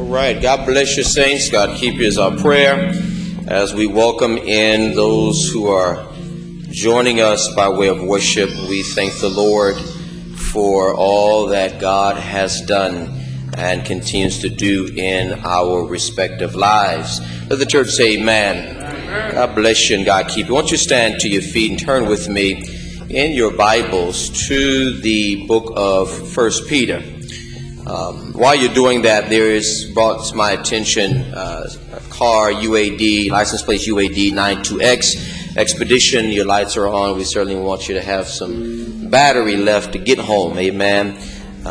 right. God bless you, saints. God keep you is our prayer as we welcome in those who are joining us by way of worship. We thank the Lord for all that God has done and continues to do in our respective lives. Let the church say amen. Amen. God bless you and God keep you. Won't you stand to your feet and turn with me in your Bibles to the book of 1 Peter. While you're doing that, there is brought to my attention a car UAD, license plate UAD 92X Expedition. Your lights are on. We certainly want you to have some battery left to get home. Amen.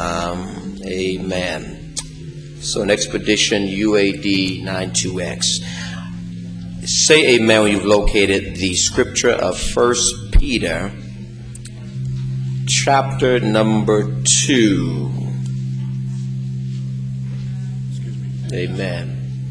Amen. So an Expedition UAD 92X. Say amen when you've located the scripture of 1 Peter chapter number 2. Amen.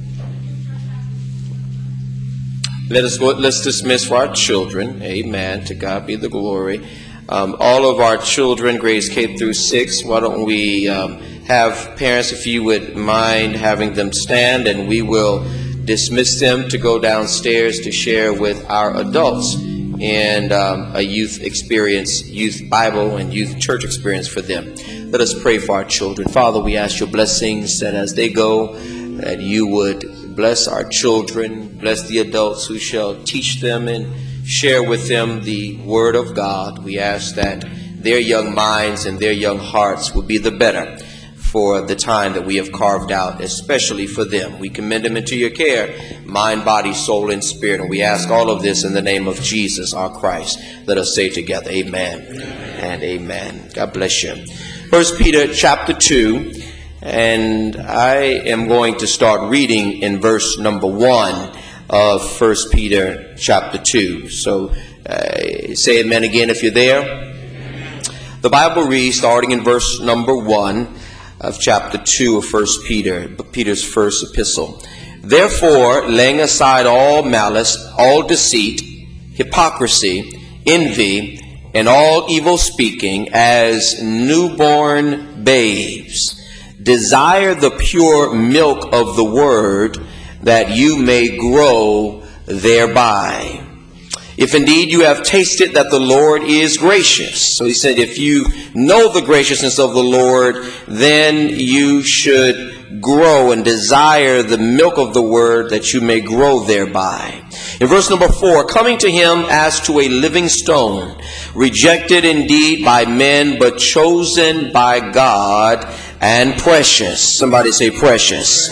Let's dismiss for our children. Amen. To God be the glory. All of our children, grades K through 6, why don't we have parents, if you would mind having them stand, and we will dismiss them to go downstairs to share with our adults in a youth experience, youth Bible and youth church experience for them. Let us pray for our children. Father, we ask your blessings that as they go, that you would bless our children, bless the adults who shall teach them and share with them the word of God. We ask that their young minds and their young hearts would be the better for the time that we have carved out, especially for them. We commend them into your care, mind, body, soul, and spirit. And we ask all of this in the name of Jesus, our Christ. Let us say together, amen, and amen. God bless you. 1 Peter chapter 2, and I am going to start reading in verse number 1 of 1 Peter chapter 2. So say amen again if you're there. The Bible reads, starting in verse number 1 of chapter 2 of 1 Peter, Peter's first epistle. Therefore, laying aside all malice, all deceit, hypocrisy, envy, and all evil speaking, as newborn babes, desire the pure milk of the word, that you may grow thereby. If indeed you have tasted that the Lord is gracious. So he said, if you know the graciousness of the Lord, then you should grow and desire the milk of the word, that you may grow thereby. In verse number 4, coming to him as to a living stone, rejected indeed by men, but chosen by God and precious. Somebody say precious.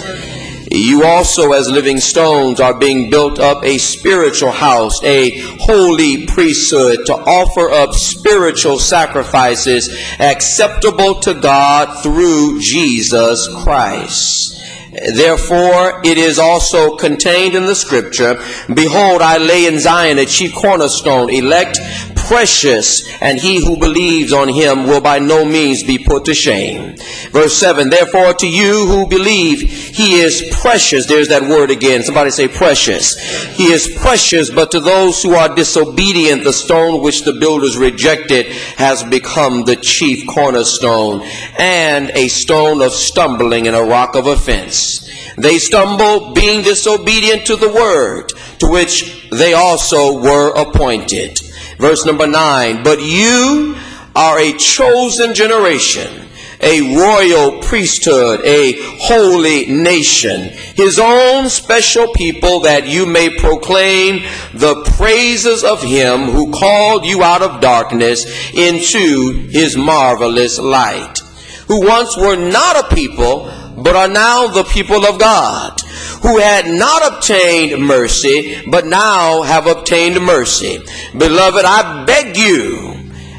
You also, as living stones, are being built up a spiritual house, a holy priesthood, to offer up spiritual sacrifices acceptable to God through Jesus Christ. Therefore, it is also contained in the scripture, behold, I lay in Zion a chief cornerstone, elect, precious, and he who believes on him will by no means be put to shame. Verse 7, therefore to you who believe, he is precious. There's that word again. Somebody say precious. He is precious, but to those who are disobedient, the stone which the builders rejected has become the chief cornerstone, and a stone of stumbling and a rock of offense. They stumble, being disobedient to the word, to which they also were appointed. Verse number 9, but you are a chosen generation, a royal priesthood, a holy nation, his own special people, that you may proclaim the praises of him who called you out of darkness into his marvelous light, who once were not a people, but are now the people of God, who had not obtained mercy, but now have obtained mercy. Beloved, I beg you,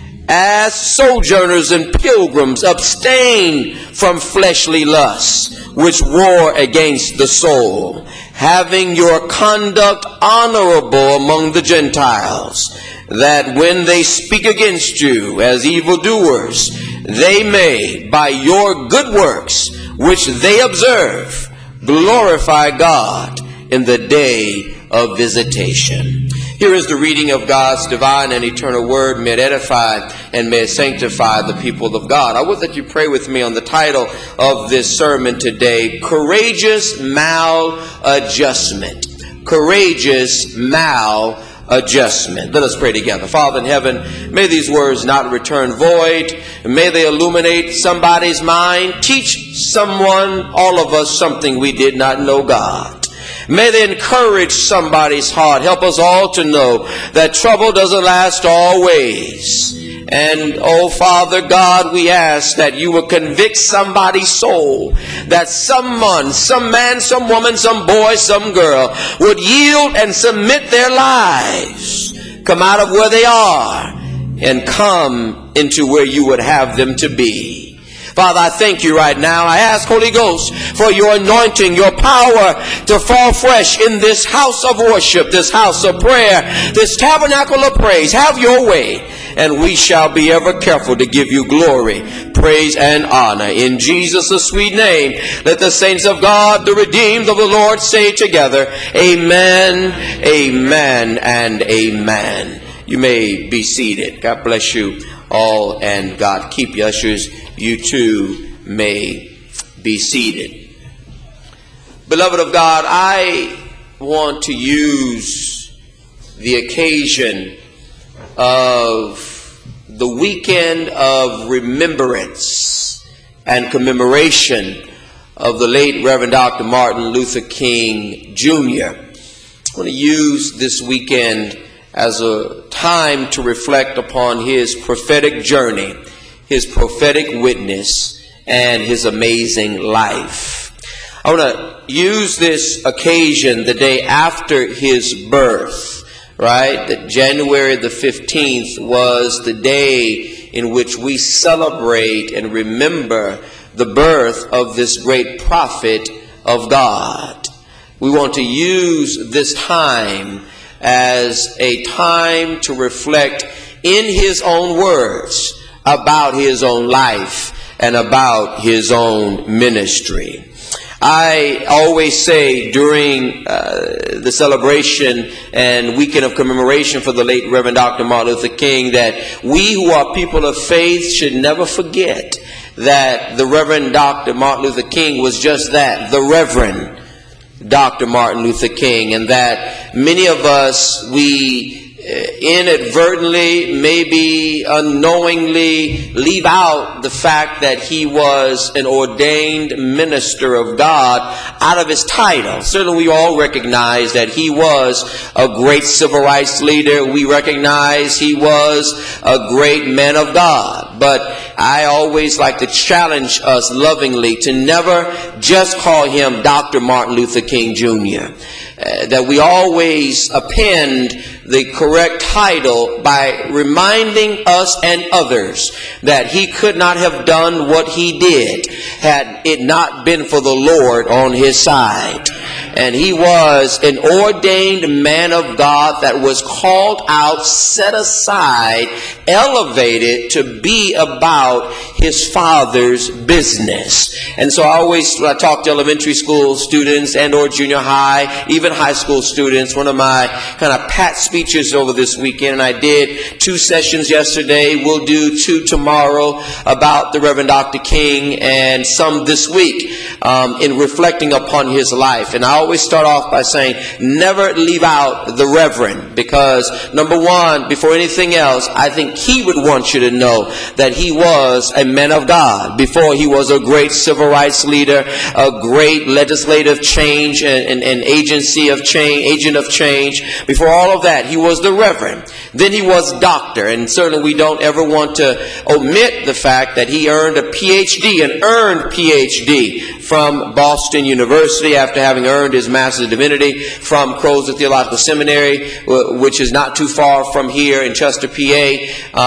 as sojourners and pilgrims, abstain from fleshly lusts, which war against the soul, having your conduct honorable among the Gentiles, that when they speak against you as evildoers, they may, by your good works, which they observe, glorify God in the day of visitation. Here is the reading of God's divine and eternal word. May it edify and may it sanctify the people of God. I would that you pray with me on the title of this sermon today, Courageous Maladjustment. Courageous Maladjustment. Let us pray together. Father in heaven, may these words not return void. May they illuminate somebody's mind. Teach someone, all of us, something we did not know, God. May they encourage somebody's heart. Help us all to know that trouble doesn't last always. And, oh, Father God, we ask that you will convict somebody's soul, that someone, some man, some woman, some boy, some girl would yield and submit their lives, come out of where they are and come into where you would have them to be. Father, I thank you right now. I ask, Holy Ghost, for your anointing, your power to fall fresh in this house of worship, this house of prayer, this tabernacle of praise. Have your way, and we shall be ever careful to give you glory, praise, and honor. In Jesus' sweet name, let the saints of God, the redeemed of the Lord, say together, amen, amen, and amen. You may be seated. God bless you all, and God keep you. Ushers, you too may be seated. Beloved of God, I want to use the occasion of the weekend of remembrance and commemoration of the late Reverend Dr. Martin Luther King Jr. I want to use this weekend as a time to reflect upon his prophetic journey, his prophetic witness, and his amazing life. I want to use this occasion the day after his birth, right? That January the 15th was the day in which we celebrate and remember the birth of this great prophet of God. We want to use this time as a time to reflect in his own words about his own life and about his own ministry. I always say during the celebration and weekend of commemoration for the late Reverend Dr. Martin Luther King that we who are people of faith should never forget that the Reverend Dr. Martin Luther King was just that, the Reverend Dr. Martin Luther King, and that many of us, we inadvertently, maybe unknowingly, leave out the fact that he was an ordained minister of God out of his title. Certainly we all recognize that he was a great civil rights leader. We recognize he was a great man of God. But I always like to challenge us lovingly to never just call him Dr. Martin Luther King Jr. That we always append the correct title by reminding us and others that he could not have done what he did had it not been for the Lord on his side. And he was an ordained man of God that was called out, set aside, elevated to be about his Father's business. And so I talk to elementary school students and or junior high, even high school students. One of my kind of pat speeches over this weekend, and I did 2 sessions yesterday. We'll do 2 tomorrow about the Reverend Dr. King, and some this week in reflecting upon his life. And I always start off by saying, never leave out the Reverend, because number one, before anything else, I think he would want you to know that he was a man of God. Before he was a great civil rights leader, a great legislative change and agent of change. Before all of that, he was the Reverend. Then he was doctor, and certainly we don't ever want to omit the fact that he earned a PhD, an earned PhD from Boston University after having earned his Master's of Divinity from Crozet Theological Seminary, which is not too far from here in Chester, PA.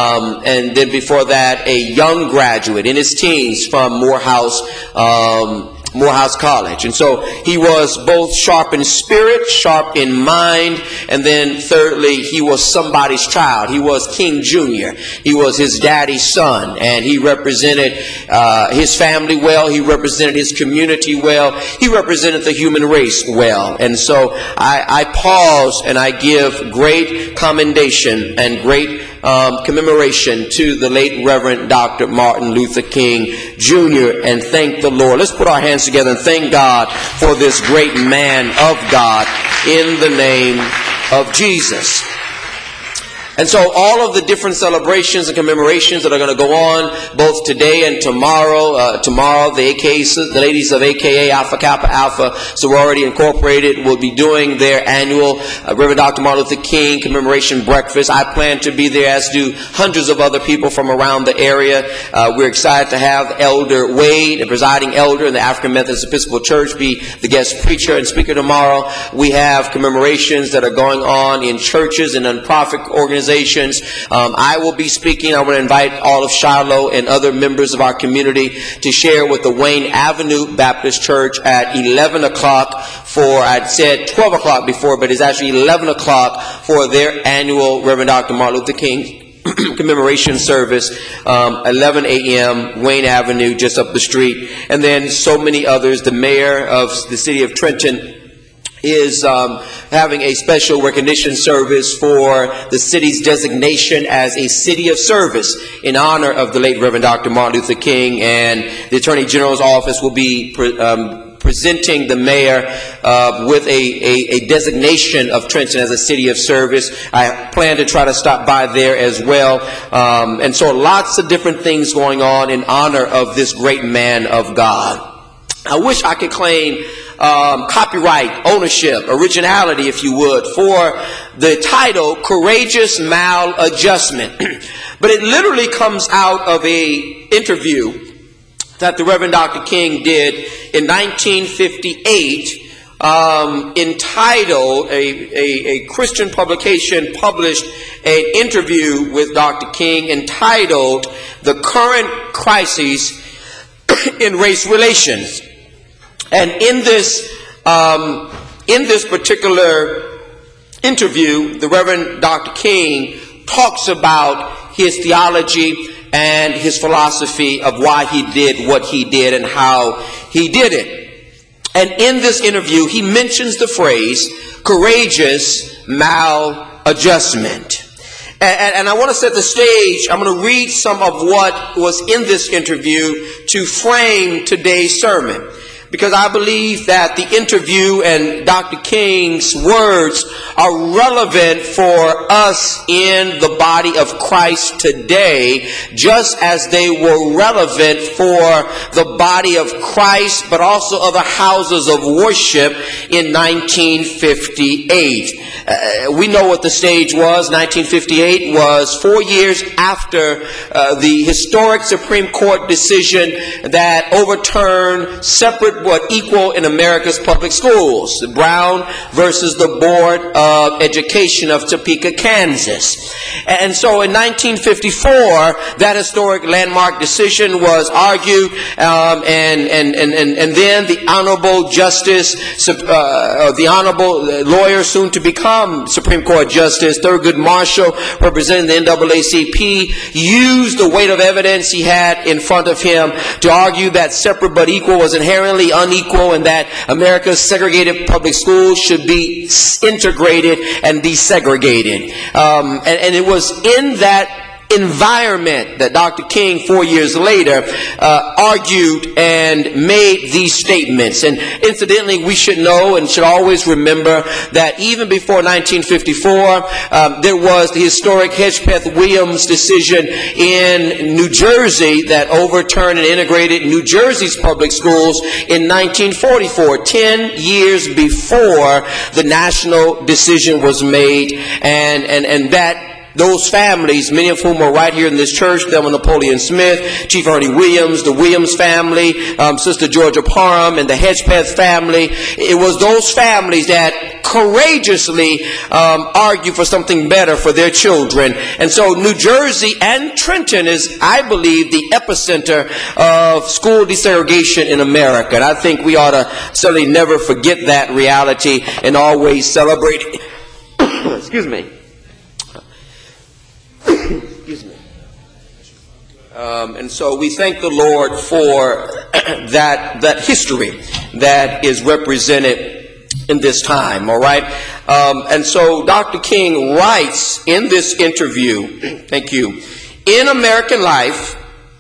And then before that, a young graduate in his teens from Morehouse Morehouse College. And so he was both sharp in spirit, sharp in mind, and then thirdly, he was somebody's child. He was King Jr. He was his daddy's son, and he represented his family well. He represented his community well. He represented the human race well. And so I pause and I give great commendation and great commemoration to the late Reverend Dr. Martin Luther King Jr. and thank the Lord. Let's put our hands together and thank God for this great man of God in the name of Jesus. And so all of the different celebrations and commemorations that are going to go on both today and tomorrow, the ladies of AKA Alpha Kappa Alpha Sorority Incorporated will be doing their annual Reverend Dr. Martin Luther King commemoration breakfast. I plan to be there, as do hundreds of other people from around the area. We're excited to have Elder Wade, the presiding elder in the African Methodist Episcopal Church, be the guest preacher and speaker tomorrow. We have commemorations that are going on in churches and nonprofit organizations. I will be speaking. I want to invite all of Shiloh and other members of our community to share with the Wayne Avenue Baptist Church at 11 o'clock I'd said 12 o'clock before, but it's actually 11 o'clock for their annual Reverend Dr. Martin Luther King commemoration service, 11 a.m., Wayne Avenue, just up the street. And then so many others. The mayor of the city of Trenton is having a special recognition service for the city's designation as a city of service in honor of the late Reverend Dr. Martin Luther King, and the Attorney General's office will be presenting the mayor with a designation of Trenton as a city of service. I plan to try to stop by there as well. And so lots of different things going on in honor of this great man of God. I wish I could claim copyright, ownership, originality, if you would, for the title Courageous Maladjustment. But it literally comes out of a interview that the Reverend Dr. King did in 1958, entitled, a Christian publication published an interview with Dr. King entitled The Current Crises in Race Relations. And in this particular interview, the Reverend Dr. King talks about his theology and his philosophy of why he did what he did and how he did it. And in this interview, he mentions the phrase courageous maladjustment. And I want to set the stage. I'm going to read some of what was in this interview to frame today's sermon, because I believe that the interview and Dr. King's words are relevant for us in the body of Christ today, just as they were relevant for the body of Christ, but also other houses of worship in 1958. We know what the stage was. 1958 was 4 years after the historic Supreme Court decision that overturned separate but equal in America's public schools. Brown versus the Board of Education of Topeka, Kansas. And so in 1954, that historic landmark decision was argued, and then the Honorable Justice, the Honorable lawyer soon to become Supreme Court Justice, Thurgood Marshall, representing the NAACP, used the weight of evidence he had in front of him to argue that separate but equal was inherently unequal, and that America's segregated public schools should be integrated and desegregated. And it was in that environment that Dr. King 4 years later argued and made these statements. And incidentally, we should know and should always remember that even before 1954, there was the historic Hedgepeth-Williams decision in New Jersey that overturned and integrated New Jersey's public schools in 1944, 10 years before the national decision was made, and those families, many of whom are right here in this church, Thelma Napoleon Smith, Chief Ernie Williams, the Williams family, Sister Georgia Parham, and the Hedgepeth family. It was those families that courageously argue for something better for their children. And so New Jersey and Trenton is, I believe, the epicenter of school desegregation in America. And I think we ought to certainly never forget that reality and always celebrate it. Excuse me. Excuse me. And so we thank the Lord for that history that is represented in this time, all right? And so Dr. King writes in this interview, thank you, in American life,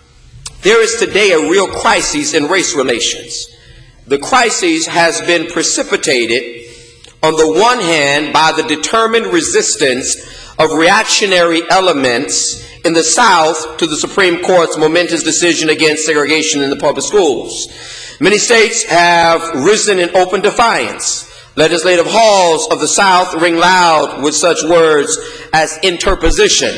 there is today a real crisis in race relations. The crisis has been precipitated, on the one hand, by the determined resistance of reactionary elements in the South to the Supreme Court's momentous decision against segregation in the public schools. Many states have risen in open defiance. Legislative halls of the South ring loud with such words as interposition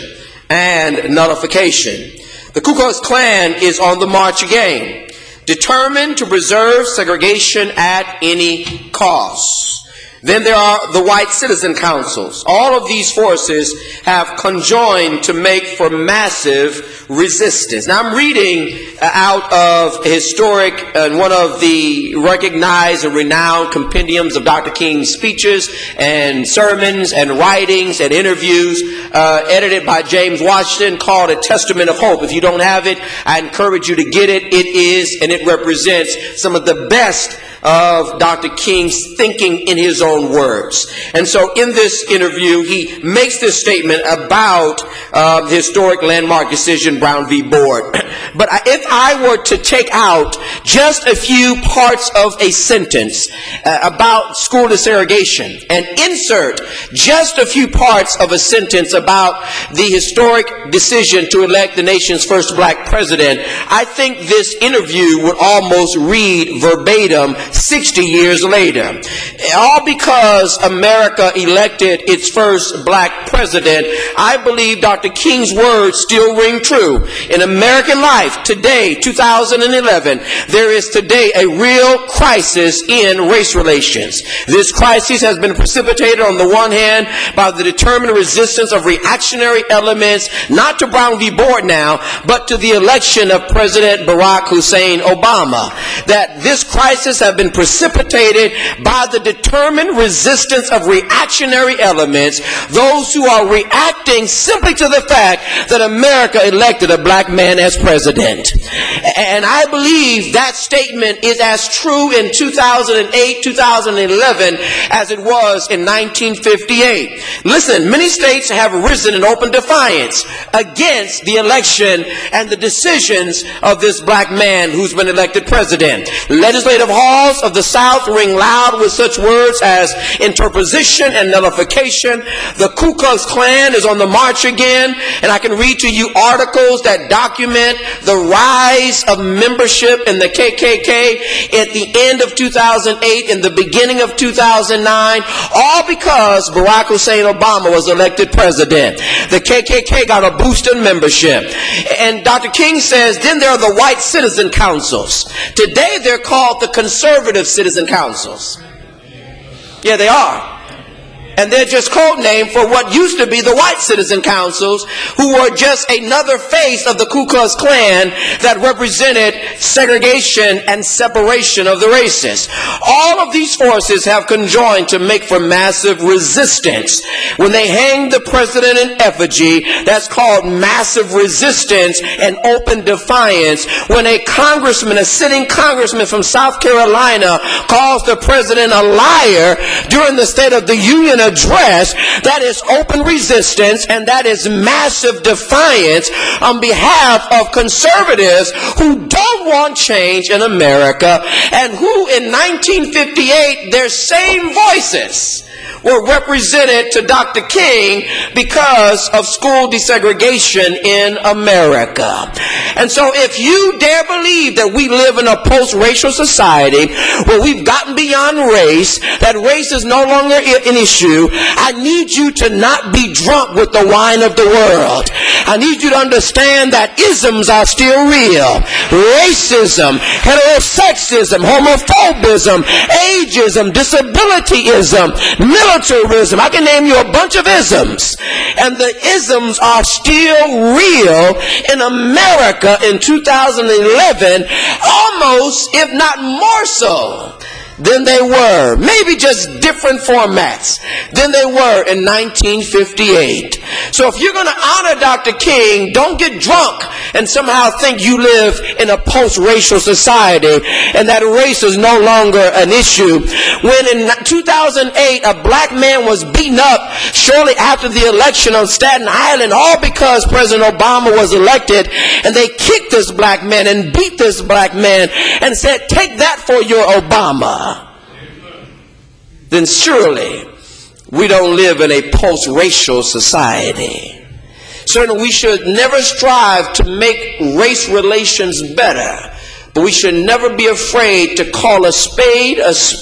and nullification. The Ku Klux Klan is on the march again, determined to preserve segregation at any cost. Then there are the white citizen councils. All of these forces have conjoined to make for massive resistance. Now I'm reading out of historic and one of the recognized and renowned compendiums of Dr. King's speeches and sermons and writings and interviews edited by James Washington, called A Testament of Hope. If you don't have it, I encourage you to get it. It is, and it represents some of the best of Dr. King's thinking in his own words. And so in this interview, he makes this statement about the historic landmark decision, Brown v. Board. But if I were to take out just a few parts of a sentence about school desegregation and insert just a few parts of a sentence about the historic decision to elect the nation's first black president, I think this interview would almost read verbatim 60 years later. All because America elected its first black president, I believe Dr. King's words still ring true. In American life today, 2011, there is today a real crisis in race relations. This crisis has been precipitated on the one hand by the determined resistance of reactionary elements, not to Brown v. Board now, but to the election of President Barack Hussein Obama. That this crisis has been precipitated by the determined resistance of reactionary elements, those who are reacting simply to the fact that America elected a black man as president. And I believe that statement is as true in 2008, 2011 as it was in 1958. Listen, many states have risen in open defiance against the election and the decisions of this black man who's been elected president. Legislative halls of the South ring loud with such words as interposition and nullification. The Ku Klux Klan is on the march again, and I can read to you articles that document the rise of membership in the KKK at the end of 2008 and the beginning of 2009, all because Barack Hussein Obama was elected president. The KKK got a boost in membership. And Dr. King says, then there are the white citizen councils. Today they're called the conservative citizen councils. Yeah, they are. And they're just code name for what used to be the white citizen councils, who were just another face of the Ku Klux Klan that represented segregation and separation of the races. All of these forces have conjoined to make for massive resistance. When they hang the president in effigy, that's called massive resistance and open defiance. When a congressman, a sitting congressman from South Carolina, calls the president a liar during the State of the Union address, that is open resistance, and that is massive defiance on behalf of conservatives who don't want change in America, and who in 1958 their same voices were represented to Dr. King because of school desegregation in America. And so if you dare believe that we live in a post-racial society where we we've gotten beyond race, that race is no longer an issue, I need you to not be drunk with the wine of the world. I need you to understand that isms are still real. Racism, heterosexism, homophobism, ageism, disabilityism, militarism. I can name you a bunch of isms. And the isms are still real in America in 2011, almost, if not more so, than they were, maybe just different formats than they were in 1958. So if you're going to honor Dr. King, don't get drunk and somehow think you live in a post-racial society and that race is no longer an issue. When in 2008 a black man was beaten up shortly after the election on Staten Island, all because President Obama was elected, and they kicked this black man and beat this black man and said, "Take that for your Obama," then surely we don't live in a post-racial society. Certainly we should never strive to make race relations better, but we should never be afraid to call a spade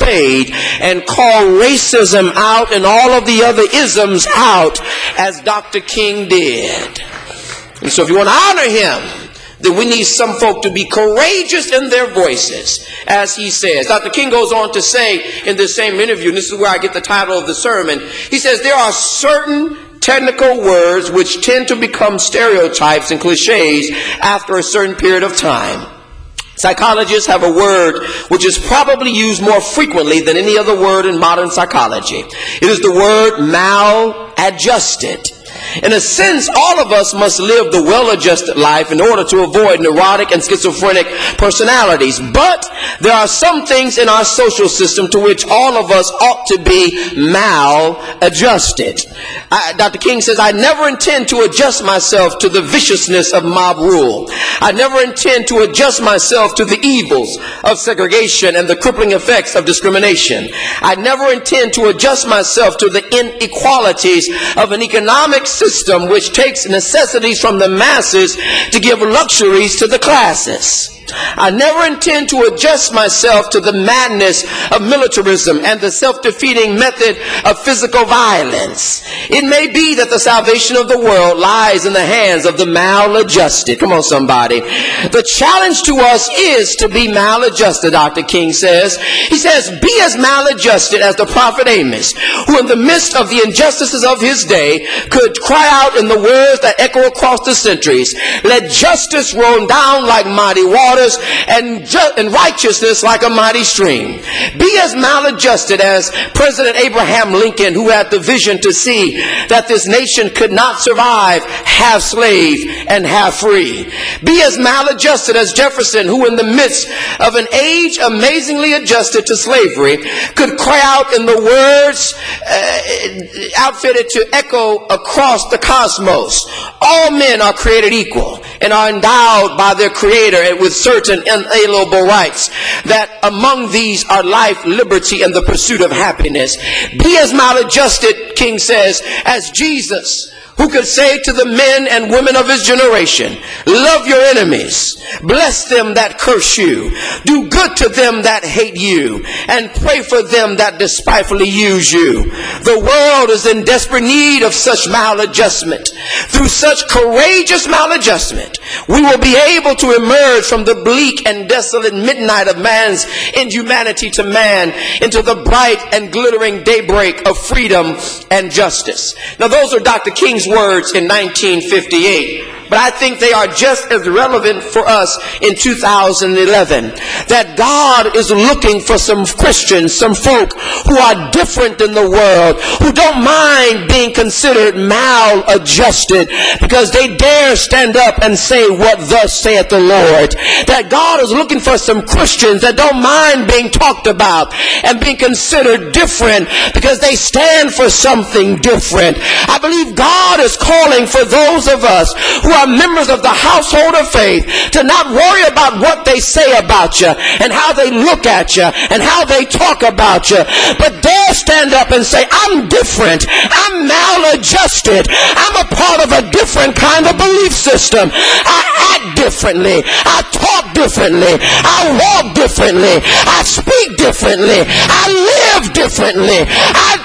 and call racism out and all of the other isms out, as Dr. King did. And so if you want to honor him, then we need some folk to be courageous in their voices, as he says. Dr. King goes on to say in this same interview, and this is where I get the title of the sermon, he says, there are certain technical words which tend to become stereotypes and cliches after a certain period of time. Psychologists have a word which is probably used more frequently than any other word in modern psychology. It is the word maladjusted. In a sense, all of us must live the well-adjusted life in order to avoid neurotic and schizophrenic personalities. But there are some things in our social system to which all of us ought to be maladjusted. Dr. King says, I never intend to adjust myself to the viciousness of mob rule. I never intend to adjust myself to the evils of segregation and the crippling effects of discrimination. I never intend to adjust myself to the inequalities of an economic system which takes necessities from the masses to give luxuries to the classes. I never intend to adjust myself to the madness of militarism and the self-defeating method of physical violence. It may be that the salvation of the world lies in the hands of the maladjusted. Come on, somebody. The challenge to us is to be maladjusted, Dr. King says. He says, be as maladjusted as the prophet Amos, who in the midst of the injustices of his day could cry out in the words that echo across the centuries, let justice roll down like mighty waters, and righteousness like a mighty stream. Be as maladjusted as President Abraham Lincoln, who had the vision to see that this nation could not survive half slave and half free. Be as maladjusted as Jefferson, who in the midst of an age amazingly adjusted to slavery could cry out in the words outfitted to echo across the cosmos. All men are created equal and are endowed by their Creator with certain inalienable rights, that among these are life, liberty, and the pursuit of happiness. Be as maladjusted, King says, as Jesus, who could say to the men and women of his generation, love your enemies, bless them that curse you, do good to them that hate you, and pray for them that despitefully use you. The world is in desperate need of such maladjustment. Through such courageous maladjustment, we will be able to emerge from the bleak and desolate midnight of man's inhumanity to man into the bright and glittering daybreak of freedom and justice. Now, those are Dr. King's words in 1958. But I think they are just as relevant for us in 2011. That God is looking for some Christians, some folk who are different than the world, who don't mind being considered maladjusted because they dare stand up and say what thus saith the Lord. That God is looking for some Christians that don't mind being talked about and being considered different because they stand for something different. I believe God is calling for those of us who are members of the household of faith to not worry about what they say about you and how they look at you and how they talk about you, but dare stand up and say, I'm different. I'm maladjusted. I'm a part of a different kind of belief system. I act differently. I talk differently. I walk differently. I speak differently. I live differently. I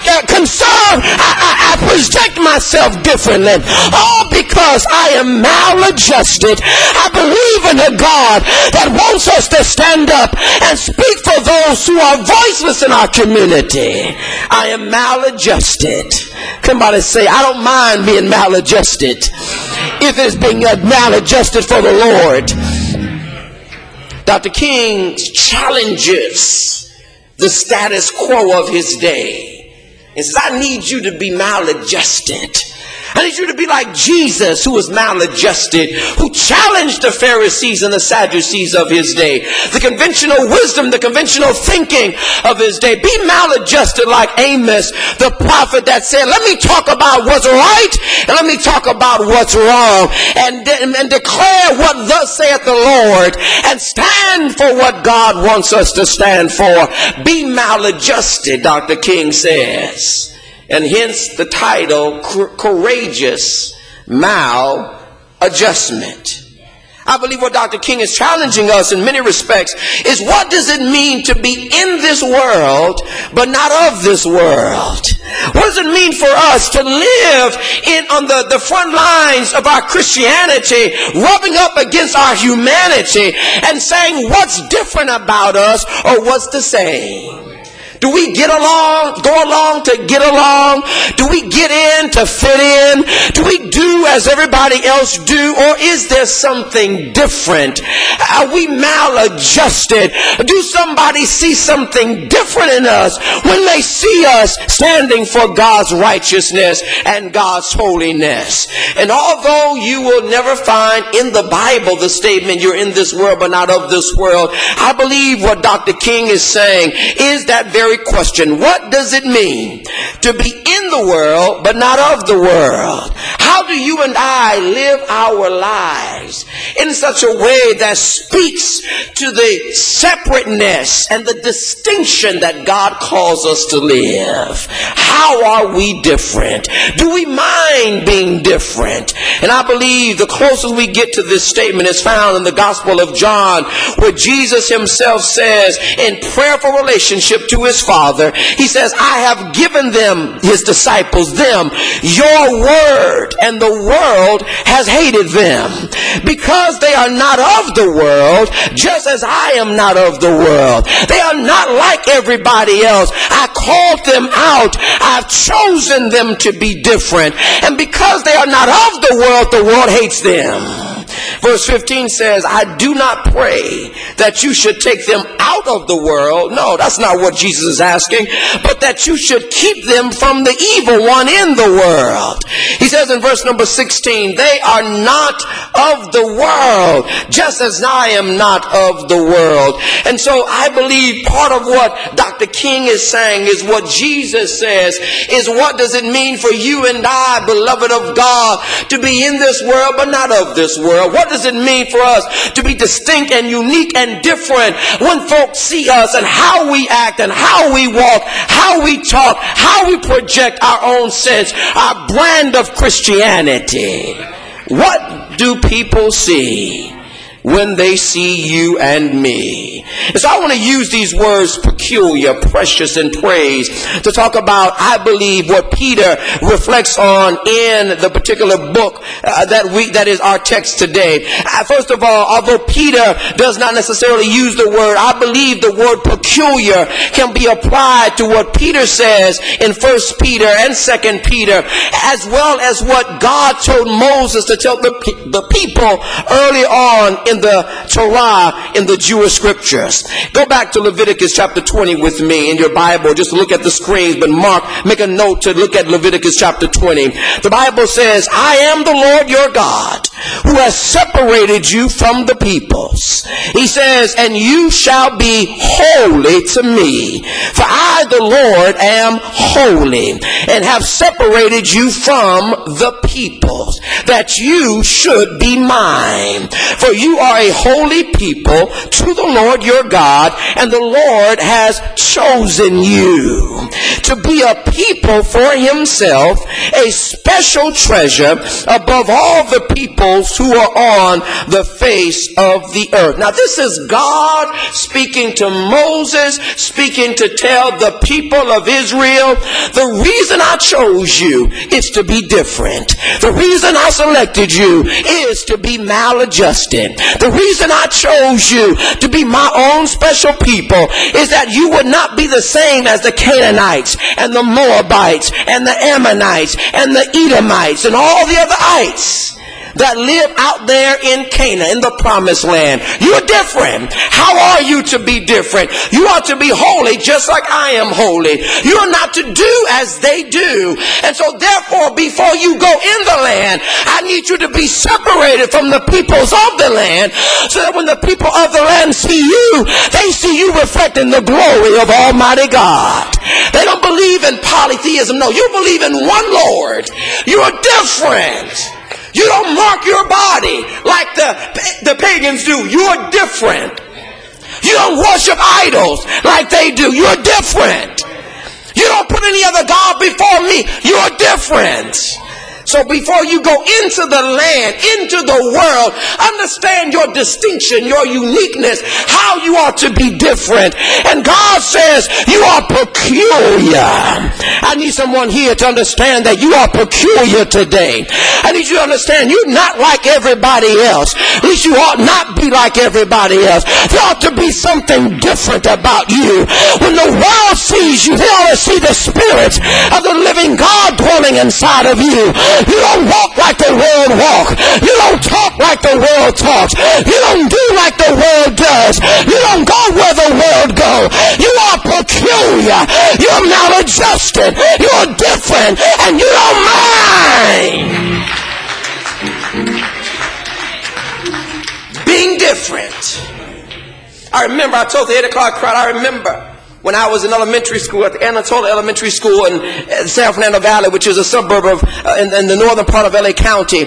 project myself differently. All because I am maladjusted. I believe in a God that wants us to stand up and speak for those who are voiceless in our community. I am maladjusted. Somebody say, I don't mind being maladjusted if it's being maladjusted for the Lord. Dr. King challenges the status quo of his day. He says, I need you to be maladjusted. I need you to be like Jesus, who was maladjusted, who challenged the Pharisees and the Sadducees of his day, the conventional wisdom, the conventional thinking of his day. Be maladjusted like Amos, the prophet that said, let me talk about what's right and let me talk about what's wrong, and declare what thus saith the Lord, and stand for what God wants us to stand for. Be maladjusted, Dr. King says. And hence the title, Courageous Maladjustment. I believe what Dr. King is challenging us in many respects is, what does it mean to be in this world but not of this world? What does it mean for us to live on the front lines of our Christianity, rubbing up against our humanity and saying what's different about us or what's the same? Do we get along, go along to get along? Do we get in to fit in? Do we do as everybody else do? Or is there something different? Are we maladjusted? Do somebody see something different in us when they see us standing for God's righteousness and God's holiness? And although you will never find in the Bible the statement, you're in this world but not of this world, I believe what Dr. King is saying is that very question. What does it mean to be in the world but not of the world? How do you and I live our lives in such a way that speaks to the separateness and the distinction that God calls us to live? How are we different? Do we mind being different? And I believe the closest we get to this statement is found in the Gospel of John, where Jesus himself says in prayerful relationship to his Father, he says, I have given them, his disciples, them, your word, and the world has hated them because they are not of the world, just as I am not of the world. They are not like everybody else. I called them out. I've chosen them to be different. And because they are not of the world hates them. Verse 15 says, I do not pray that you should take them out of the world. No, that's not what Jesus is asking, but that you should keep them from the evil one in the world. He says in verse number 16, they are not of the world, just as I am not of the world. And so I believe part of what Dr. King is saying is what Jesus says is, what does it mean for you and I, beloved of God, to be in this world but not of this world? What does it mean for us to be distinct and unique and different when folks see us and how we act and how we walk, how we talk, how we project our own sense, our brand of Christianity? What do people see when they see you and me? And so I want to use these words, peculiar, precious, and praise, to talk about, I believe, what Peter reflects on in the particular book that is our text today. First of all, although Peter does not necessarily use the word, I believe the word peculiar can be applied to what Peter says in 1 Peter and 2 Peter, as well as what God told Moses to tell the people early on in the Torah, in the Jewish scriptures. Go back to Leviticus chapter 20 with me in your Bible. Just look at the screens, but make a note to look at Leviticus chapter 20. The Bible says, I am the Lord your God, who has separated you from the peoples. He says, and you shall be holy to me, for I, the Lord, am holy, and have separated you from the peoples, that you should be mine. For you are a holy people to the Lord your God, and the Lord has chosen you to be a people for himself, a special treasure above all the peoples who are on the face of the earth. Now this is God speaking to Moses, speaking to tell the people of Israel, the reason I chose you is to be different. The reason I selected you is to be maladjusted. The reason I chose you to be my own special people is that you would not be the same as the Canaanites and the Moabites and the Ammonites and the Edomites and all the other ites that live out there in Canaan, in the promised land. You're different. How are you to be different? You are to be holy just like I am holy. You are not to do as they do. And so therefore, before you go in the land, I need you to be separated from the peoples of the land, so that when the people of the land see you, they see you reflecting the glory of Almighty God. They don't believe in polytheism. No, you believe in one Lord. You are different. You don't mark your body like the pagans do. You're different. You don't worship idols like they do. You're different. You don't put any other God before me. You're different. So before you go into the land, into the world, understand your distinction, your uniqueness, how you are to be different. And God says you are peculiar. I need someone here to understand that you are peculiar today. I need you to understand you're not like everybody else. At least you ought not be like everybody else. There ought to be something different about you. When the world sees you, they ought to see the Spirit of the living God dwelling inside of you. You don't walk like the world walk. You don't talk like the world talks. You don't do like the world does. You don't go where the world go. You are peculiar. You're maladjusted. You're different. And you don't mind being different. I remember, I told the 8 o'clock crowd, I remember when I was in elementary school at the Anatola Elementary School in San Fernando Valley, which is a suburb of in the northern part of LA County,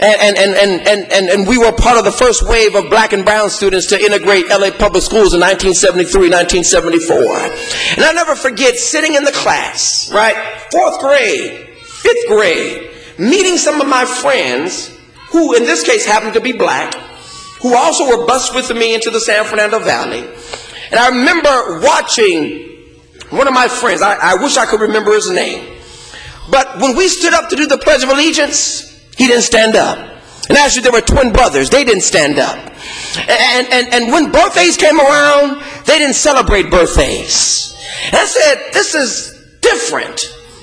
and we were part of the first wave of black and brown students to integrate LA public schools in 1973, 1974. And I'll never forget sitting in the class, right, 4th grade, 5th grade, meeting some of my friends who in this case happened to be black, who also were bused with me into the San Fernando Valley. And I remember watching one of my friends, I wish I could remember his name, but when we stood up to do the Pledge of Allegiance, he didn't stand up. And actually there were twin brothers, they didn't stand up. And when birthdays came around, they didn't celebrate birthdays. And I said, this is different.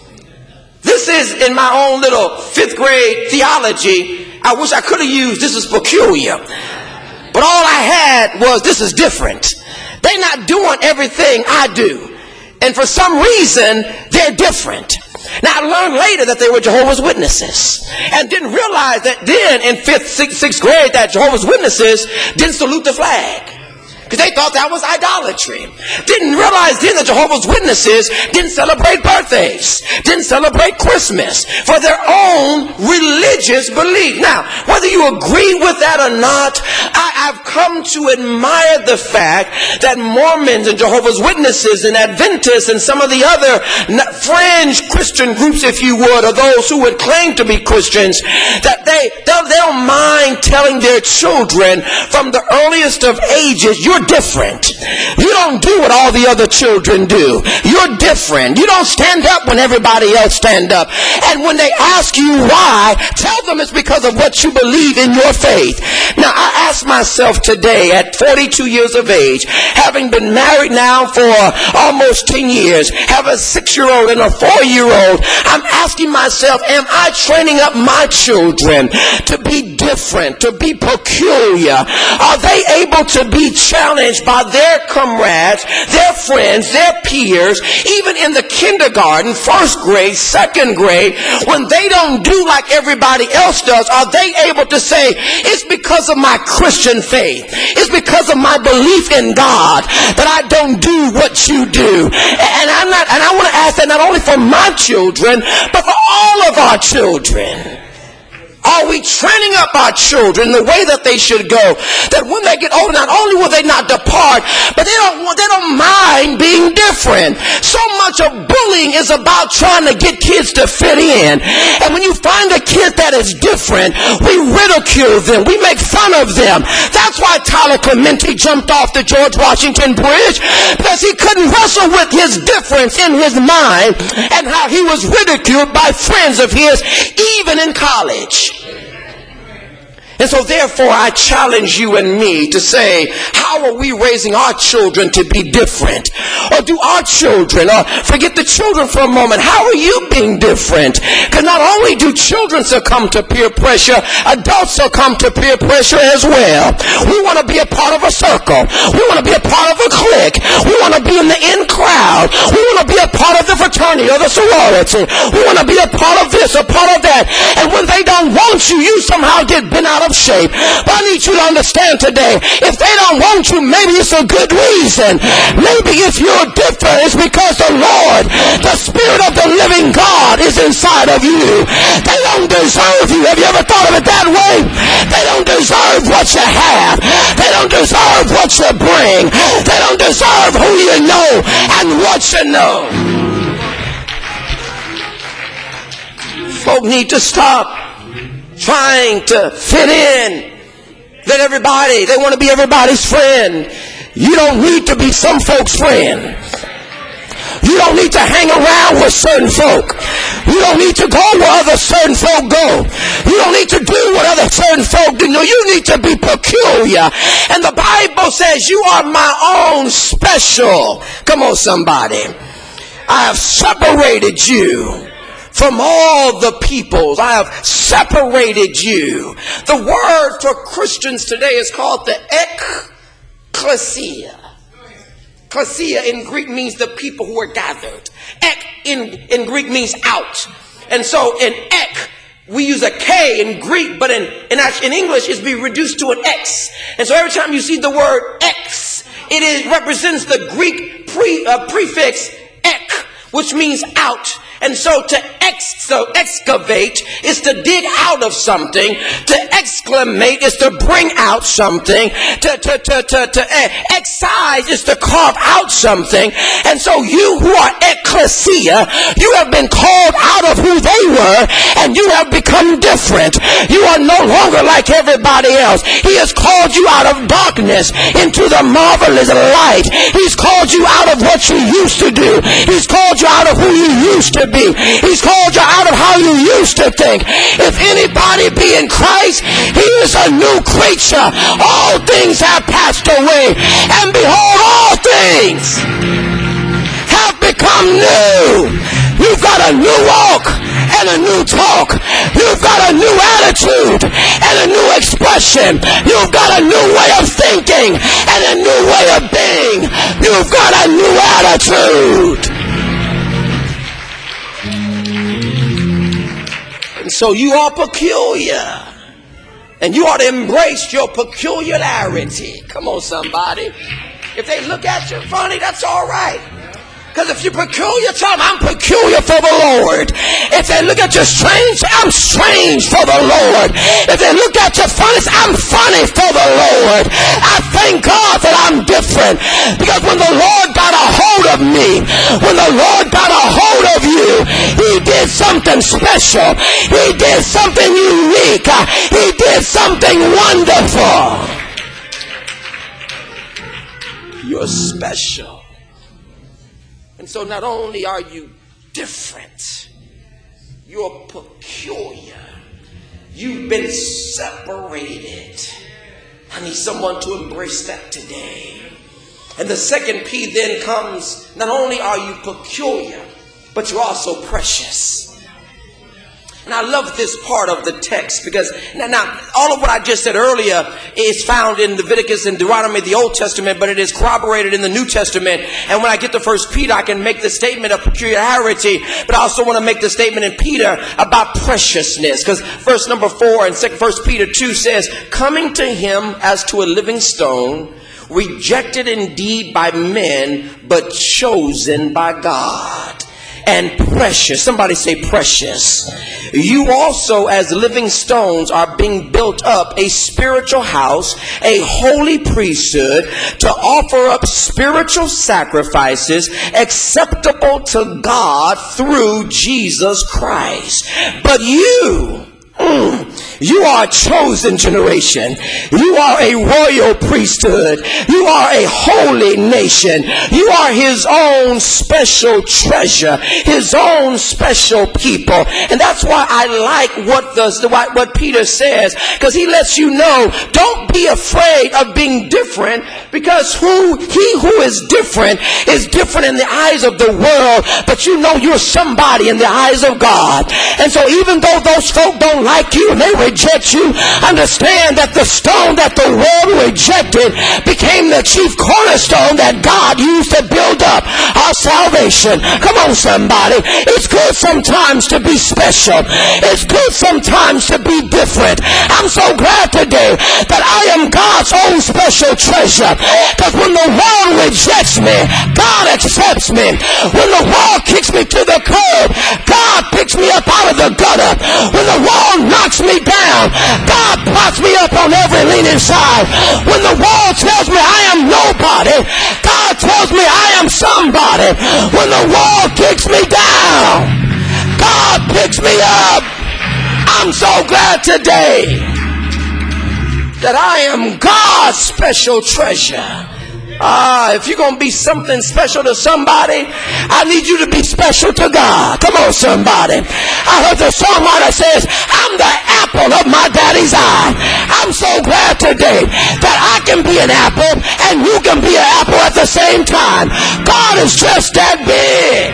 This is, in my own little 5th grade theology, I wish I could have used, this is peculiar. But all I had was, this is different. They're not doing everything I do. And for some reason, they're different. Now, I learned later that they were Jehovah's Witnesses. And didn't realize that then in 5th, 6th grade that Jehovah's Witnesses didn't salute the flag. Because they thought that was idolatry. Didn't realize then that Jehovah's Witnesses didn't celebrate birthdays, didn't celebrate Christmas for their own religious belief. Now, whether you agree with that or not, I've come to admire the fact that Mormons and Jehovah's Witnesses and Adventists and some of the other fringe Christian groups, if you would, or those who would claim to be Christians, that they don't mind telling their children from the earliest of ages, you're different. You don't do what all the other children do. You're different. You don't stand up when everybody else stand up. And when they ask you why, tell them it's because of what you believe in your faith. Now, I ask myself today at 42 years of age, having been married now for almost 10 years, have a 6-year-old and a 4-year-old, I'm asking myself, am I training up my children to be different different, to be peculiar? Are they able to be challenged by their comrades, their friends, their peers, even in the kindergarten, first grade, second grade, when they don't do like everybody else does? Are they able to say, it's because of my Christian faith, it's because of my belief in God that I don't do what you do? And I want to ask that not only for my children, but for all of our children. Are we training up our children the way that they should go? That when they get older, not only will they not depart, but they don't mind being different. So much of bullying is about trying to get kids to fit in. And when you find a kid that is different, we ridicule them. We make fun of them. That's why Tyler Clementi jumped off the George Washington Bridge, because he couldn't wrestle with his difference in his mind and how he was ridiculed by friends of his, even in college. And so therefore I challenge you and me to say, how are we raising our children to be different? Or do our children, or forget the children for a moment, how are you being different? Because not only do children succumb to peer pressure, adults succumb to peer pressure as well. We want to be a part of a circle. We want to be a part of a clique. We want to be in the in crowd. We want to be a part of the fraternity or the sorority. We want to be a part of this, a part of that. And when they don't want you, you somehow get bent out of shape. But I need you to understand today, if they don't want you, maybe it's a good reason. Maybe if you're different, it's because the Lord, the Spirit of the living God, is inside of you. They don't deserve you. Have you ever thought of it that way? They don't deserve what you have. They don't deserve what you bring. They don't deserve who you know and what you know. Folk need to stop trying to fit in. That everybody, they want to be everybody's friend. You don't need to be some folks' friend. You don't need to hang around with certain folk. You don't need to go where other certain folk go. You don't need to do what other certain folk do. No, you need to be peculiar. And the Bible says you are my own special. Come on, somebody. I have separated you from all the peoples. I have separated you. The word for Christians today is called the ecclesia. Ecclesia in Greek means the people who are gathered. Ek in Greek means out. And so in ek, we use a K in Greek, but in English it's been reduced to an X. And so every time you see the word X, it represents the Greek prefix ek, which means out. And so to excavate is to dig out of something. To exclamate is to bring out something. To excise is to carve out something. And so you who are ecclesia, you have been called out of who they were, and you have become different. You are no longer like everybody else. He has called you out of darkness into the marvelous light. He's called you out of what you used to do. He's called you out of who you used to be. He's called you out of how you used to think. If anybody be in Christ, he is a new creature. All things have passed away, and behold, all things have become new. You've got a new walk and a new talk. You've got a new attitude and a new expression. You've got a new way of thinking and a new way of being. You've got a new attitude. And so you are peculiar, and you ought to embrace your peculiarity. Come on, somebody. If they look at you funny, that's all right. Because if you're peculiar, tell them, I'm peculiar for the Lord. If they look at you strange, I'm strange for the Lord. If they look at you funny, I'm funny for the Lord. I thank God that I'm different. Because when the Lord got a hold of me, when the Lord got a hold of you, he did something special. He did something unique. He did something wonderful. You're special. And so not only are you different, you're peculiar. You've been separated. I need someone to embrace that today. And the second P then comes, not only are you peculiar, but you're also precious. And I love this part of the text because now all of what I just said earlier is found in Leviticus and Deuteronomy, the Old Testament, but it is corroborated in the New Testament. And when I get to 1 Peter, I can make the statement of peculiarity, but I also want to make the statement in Peter about preciousness, because verse number 4 in 1 Peter 2 says, coming to him as to a living stone, rejected indeed by men, but chosen by God. And precious. Somebody say precious. You also as living stones are being built up a spiritual house, a holy priesthood, to offer up spiritual sacrifices acceptable to God through Jesus Christ. But you are a chosen generation. You are a royal priesthood. You are a holy nation. You are his own special treasure, his own special people. And that's why I like what Peter says, because he lets you know, don't be afraid of being different, because he who is different in the eyes of the world, but you know you're somebody in the eyes of God. And so even though those folk don't like you and they reject you, understand that the stone that the world rejected became the chief cornerstone that God used to build up our salvation. Come on, somebody. It's good sometimes to be special. It's good sometimes to be different. I'm so glad today that I am God's own special treasure, because when the world rejects me, God accepts me. When the world kicks me to the curb, God picks me up out of the gutter. When the world knocks me down, God props me up on every leaning side. When the world tells me I am nobody, God tells me I am somebody. When the world kicks me down, God picks me up. I'm so glad today that I am God's special treasure. If you're going to be something special to somebody, I need you to be special to God. Come on, somebody. I heard the songwriter says, I'm the apple of my daddy's eye. I'm so glad today that I can be an apple and you can be an apple at the same time. God is just that big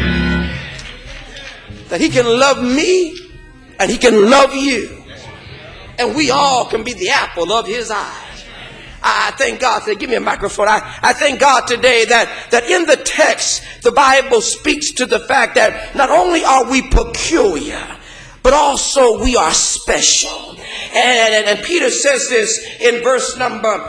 that he can love me and he can love you. And we all can be the apple of his eye. I thank God. Give me a microphone. I thank God today that in the text, the Bible speaks to the fact that not only are we peculiar, but also we are special. And Peter says this in verse number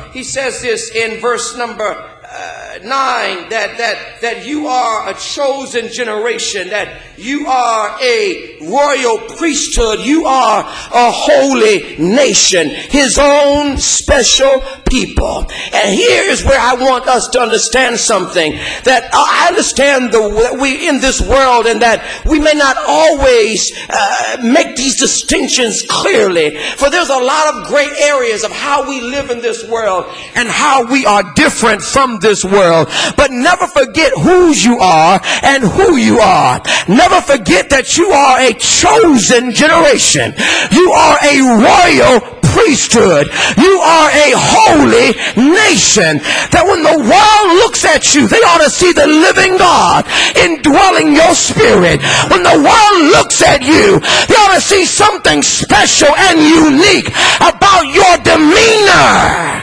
9, that you are a chosen generation, that you are a royal priesthood, you are a holy nation, his own special people. And here is where I want us to understand something, that I understand that we in this world, and that we may not always make these distinctions clearly, for there's a lot of gray areas of how we live in this world and how we are different from this world. But never forget whose you are and who you are. Never forget that you are a chosen generation. You are a royal priesthood. You are a holy nation. That when the world looks at you, they ought to see the living God indwelling your spirit. When the world looks at you, they ought to see something special and unique about your demeanor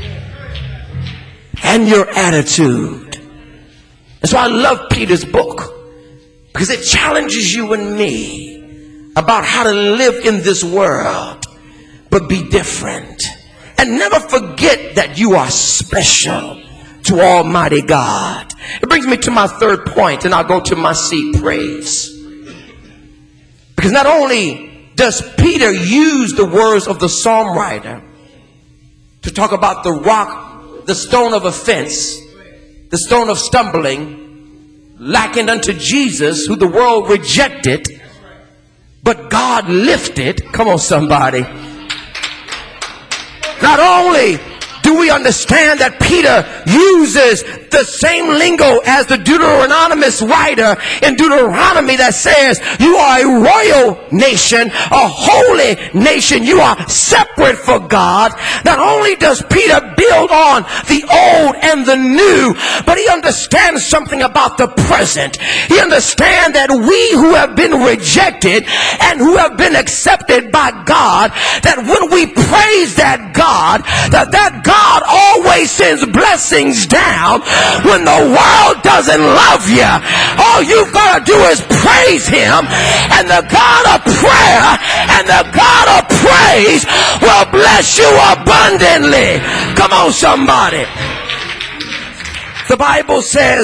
and your attitude. That's why I love Peter's book, because it challenges you and me about how to live in this world, but be different. And never forget that you are special to Almighty God. It brings me to my third point, and I'll go to my seat. Praise. Because not only does Peter use the words of the psalm writer to talk about the rock, the stone of offense, the stone of stumbling, likened unto Jesus, who the world rejected, but God lifted. Come on, somebody. Not only do Do we understand that Peter uses the same lingo as the Deuteronomist writer in Deuteronomy that says you are a royal nation, a holy nation. You are separate for God. Not only does Peter build on the old and the new, but he understands something about the present. He understands that we who have been rejected and who have been accepted by God, that when we praise that God, that God always sends blessings down. When the world doesn't love you, all you've got to do is praise him, and the God of prayer and the God of praise will bless you abundantly. Come on, somebody. The Bible says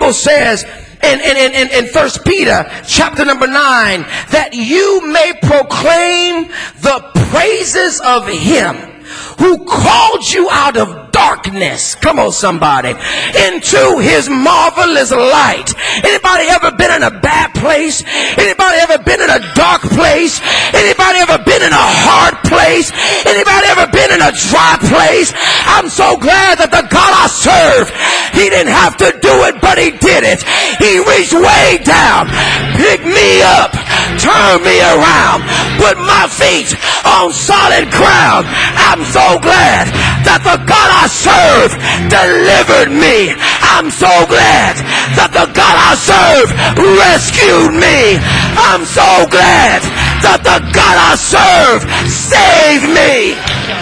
in 1 Peter chapter number 9 that you may proclaim the praises of him who called you out of darkness, come on somebody, into his marvelous light. Anybody ever been in a bad place? Anybody ever been in a dark place? Anybody ever been in a hard place? Anybody ever been in a dry place? I'm so glad that the God I serve, he didn't have to do it, but he did it. He reached way down, picked me up, turned me around, put my feet on solid ground. I'm so glad that the God I serve delivered me. I'm so glad that the God I serve rescued me. I'm so glad that the God I serve saved me.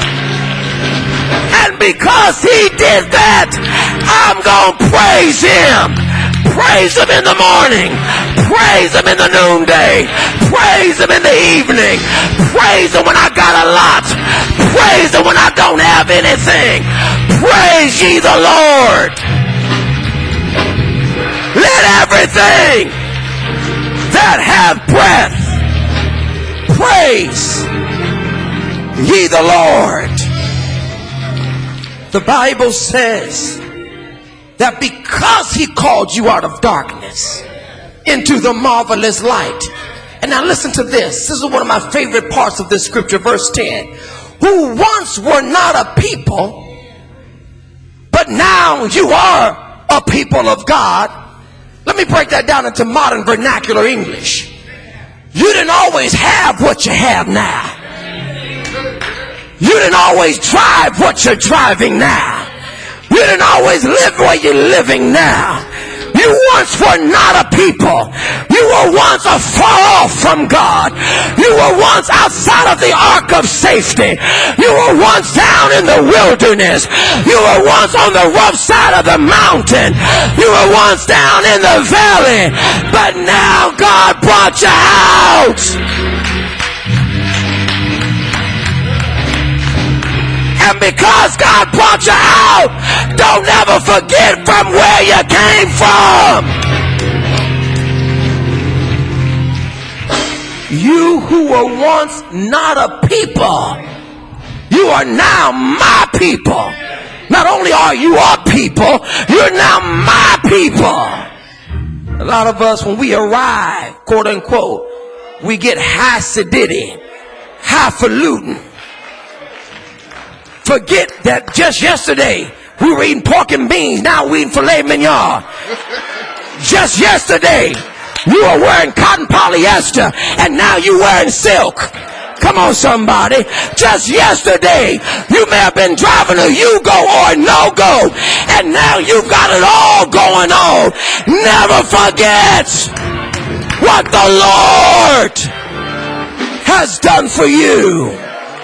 And because he did that, I'm going to praise him. Praise him in the morning. Praise him in the noonday. Praise him in the evening. Praise him when I got a lot. Praise him when I don't have anything. Praise ye the Lord. Let everything that have breath praise ye the Lord. The Bible says that because he called you out of darkness into the marvelous light. And now listen to this. This is one of my favorite parts of this scripture, verse 10. Who once were not a people, but now you are a people of God. Let me break that down into modern vernacular English. You didn't always have what you have now. You didn't always drive what you're driving now. You didn't always live where you're living now. You once were not a people. You were once afar off from God. You were once outside of the ark of safety. You were once down in the wilderness. You were once on the rough side of the mountain. You were once down in the valley. But now God brought you out. And because God brought you out, don't ever forget from where you came from. You who were once not a people, you are now my people. Not only are you a people, you're now my people. A lot of us, when we arrive, quote unquote, we get high-sidity, highfalutin. Forget that just yesterday we were eating pork and beans, now we're eating filet mignon. Just yesterday you were wearing cotton polyester, and now you're wearing silk. Come on, somebody. Just yesterday you may have been driving a Yugo or a no-go, and now you've got it all going on. Never forget what the Lord has done for you.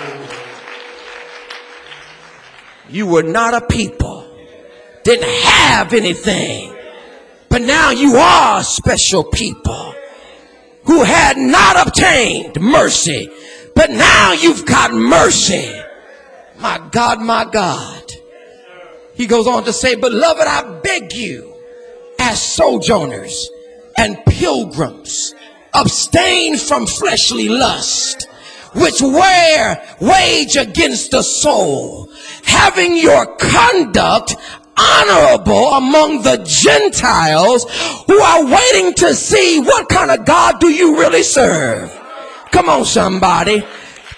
You were not a people, didn't have anything, but now you are a special people who had not obtained mercy, but now you've got mercy. My God, my God. He goes on to say, beloved, I beg you, as sojourners and pilgrims, abstain from fleshly lust, which wage against the soul, having your conduct honorable among the Gentiles who are waiting to see what kind of God do you really serve. Come on, somebody.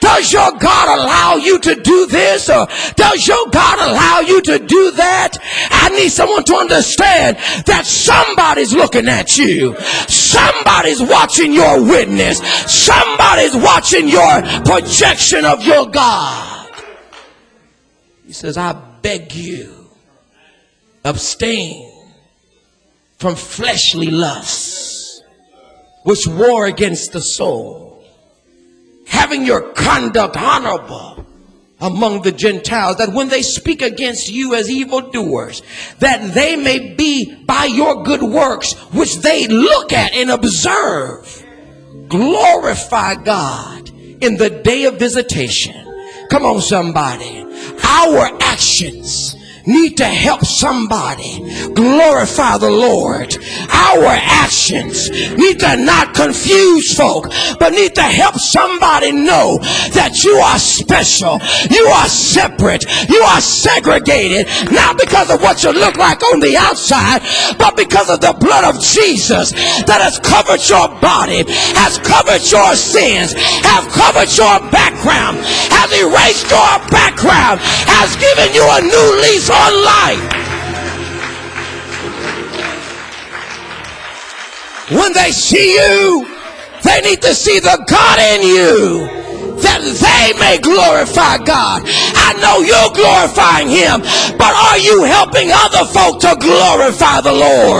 Does your God allow you to do this? Or does your God allow you to do that? I need someone to understand that somebody's looking at you. Somebody's watching your witness. Somebody's watching your projection of your God. He says, I beg you, abstain from fleshly lusts, which war against the soul, having your conduct honorable among the Gentiles, that when they speak against you as evildoers, that they may be by your good works, which they look at and observe, glorify God in the day of visitation. Come on, somebody. Our actions need to help somebody glorify the Lord. Our actions need to not confuse folk, but need to help somebody know that you are special, you are separate, you are segregated, not because of what you look like on the outside, but because of the blood of Jesus that has covered your body, has covered your sins, has covered your background, has erased your background, has given you a new lease on life. When they see you, they need to see the God in you, that they may glorify God. I know you're glorifying Him, but are you helping other folk to glorify the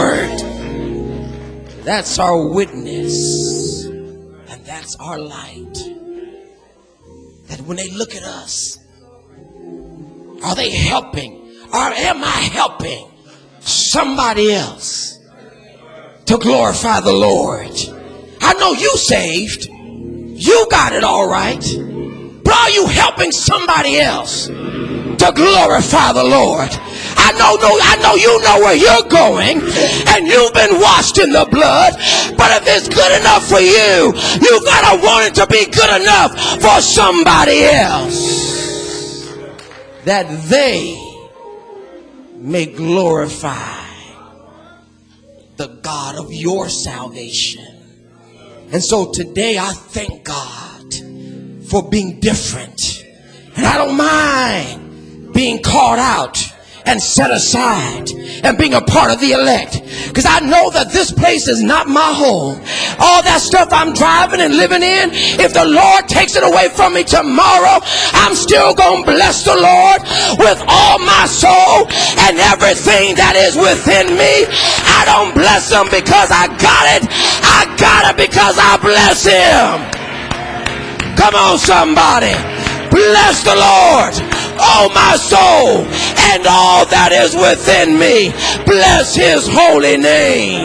Lord? That's our witness, and that's our light. That when they look at us, are they helping? Or am I helping somebody else to glorify the Lord? I know you saved. You got it all right. But are you helping somebody else to glorify the Lord? I know you know where you're going, and you've been washed in the blood. But if it's good enough for you, you gotta want it to be good enough for somebody else, that they may glorify the God of your salvation. And so today I thank God for being different. And I don't mind being called out and set aside and being a part of the elect, because I know that this place is not my home. All that stuff I'm driving and living in, if the Lord takes it away from me tomorrow, I'm still gonna bless the Lord with all my soul and everything that is within me. I don't bless Him because I got it. I got it because I bless Him. Come on, somebody. Bless the Lord, oh my soul, and all that is within me. Bless His holy name.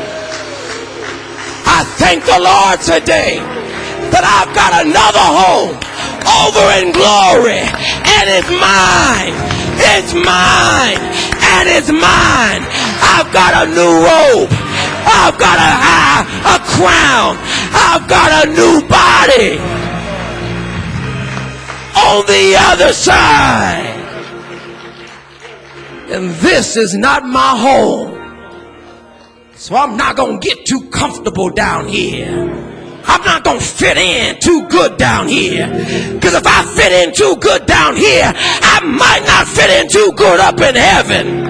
I thank the Lord today that I've got another home over in glory, and it's mine. It's mine, and it's mine. I've got a new robe. I've got a crown. I've got a new body on the other side. And this is not my home. So I'm not going to get too comfortable down here. I'm not going to fit in too good down here. Because if I fit in too good down here, I might not fit in too good up in heaven.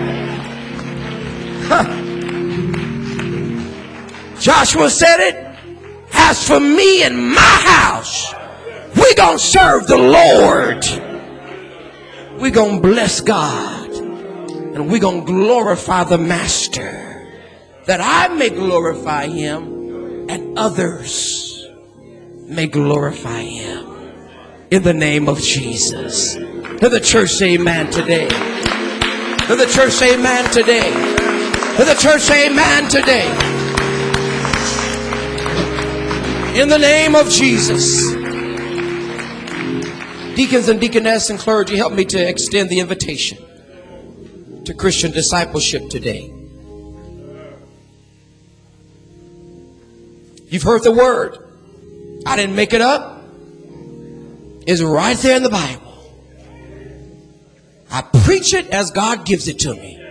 Joshua said it. As for me and my house, we're going to serve the Lord. We're going to bless God. And we're going to glorify the Master, that I may glorify Him and others may glorify Him. In the name of Jesus. Let the church say amen today. Let the church say amen today. Let the church say amen today. In the name of Jesus. Deacons and deaconess and clergy, help me to extend the invitation to Christian discipleship today. You've heard the word. I didn't make it up. It's right there in the Bible. I preach it as God gives it to me.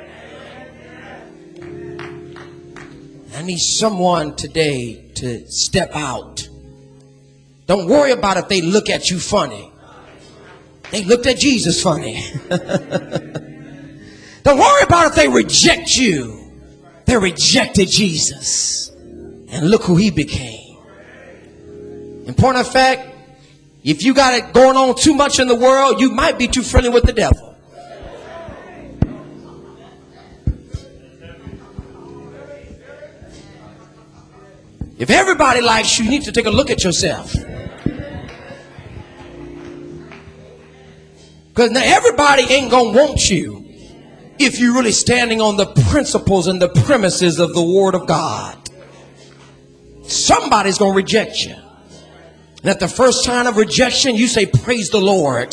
I need someone today to step out Don't worry about if they look at you funny. They looked at Jesus funny. Don't worry about if they reject you. They rejected Jesus. And look who he became. In point of fact, if you got it going on too much in the world, you might be too friendly with the devil. If everybody likes you, you need to take a look at yourself. Because now everybody ain't going to want you if you're really standing on the principles and the premises of the Word of God. Somebody's going to reject you. And at the first sign of rejection, you say, praise the Lord.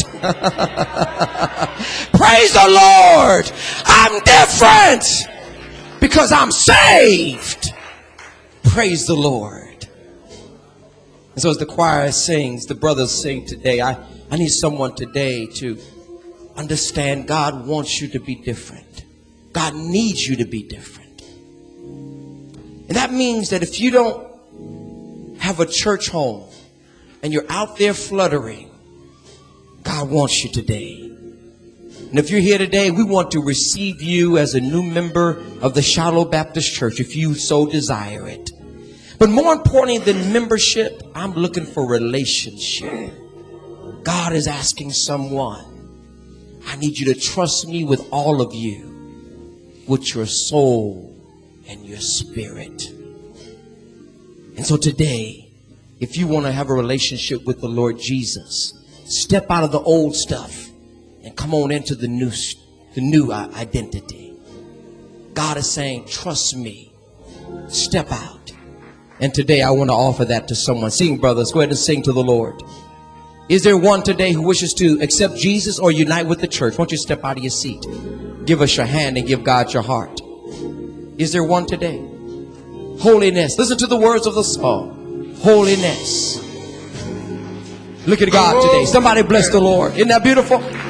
Praise the Lord. I'm different because I'm saved. Praise the Lord. And so as the choir sings, the brothers sing today, I need someone today to understand God wants you to be different. God needs you to be different. And that means that if you don't have a church home and you're out there fluttering, God wants you today. And if you're here today, we want to receive you as a new member of the Shiloh Baptist Church if you so desire it. But more importantly than membership, I'm looking for relationship. God is asking someone, I need you to trust me with all of you, with your soul and your spirit. And so today, if you want to have a relationship with the Lord Jesus, step out of the old stuff and come on into the new identity. God is saying, trust me, step out. And today I want to offer that to someone. Sing, brothers, go ahead and sing to the Lord. Is there one today who wishes to accept Jesus or unite with the church? Why don't you step out of your seat? Give us your hand and give God your heart. Is there one today? Holiness. Listen to the words of the song. Holiness. Look at God today. Somebody bless the Lord. Isn't that beautiful?